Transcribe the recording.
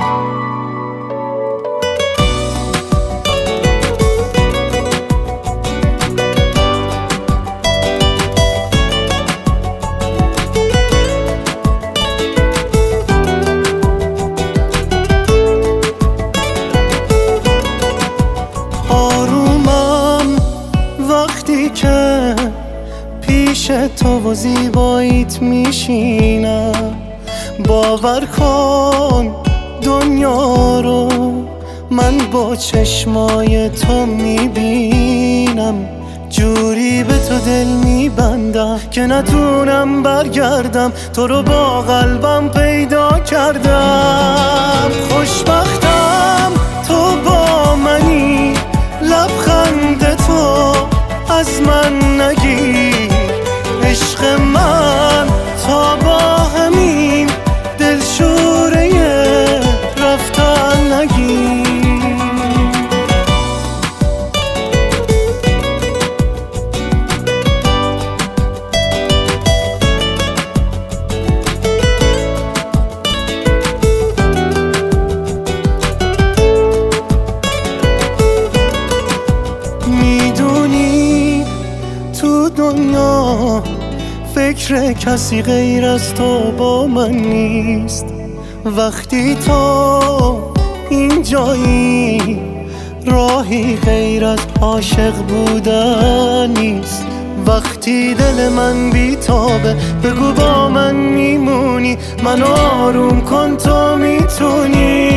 وقتی که پیش تو و زیباییت میشینم، باور کن دنیا رو من با چشمای تو میبینم. جوری به تو دل میبندم که نتونم برگردم، تو رو با قلبم پیدا کردم. خوشبختم تو با منی، لبخند تو از من نگیر. عشق من تا با همین دلشوره رفتن نگیر. میدونی تو دنیا فکر کسی غیر از تو با من نیست. وقتی تو اینجایی راهی غیر از عاشق بودن نیست. وقتی دل من بیتابه بگو با من میمونی، من آروم کن تو میتونی.